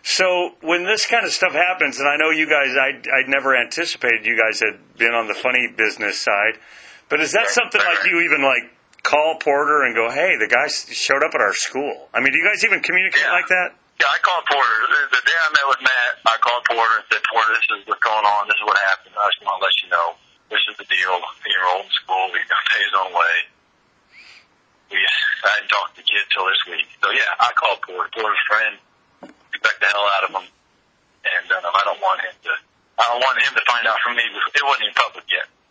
So when this kind of stuff happens, and I know you guys, I'd never anticipated you guys had been on the funny business side, but is that something like you even like call Porter and go, hey, the guy showed up at our school? I mean, do you guys even communicate like that? Yeah, I called Porter. The day I met with Matt, I called Porter and said, Porter, this is what's going on. This is what happened. I just want to let you know. This is the deal. He enrolled in school. He's going to pay his own way. I hadn't talked to the kid till this week. So, yeah, I called Porter. Porter's friend. Expect the hell out of him, and I don't want him to find out from me. It wasn't even public yet.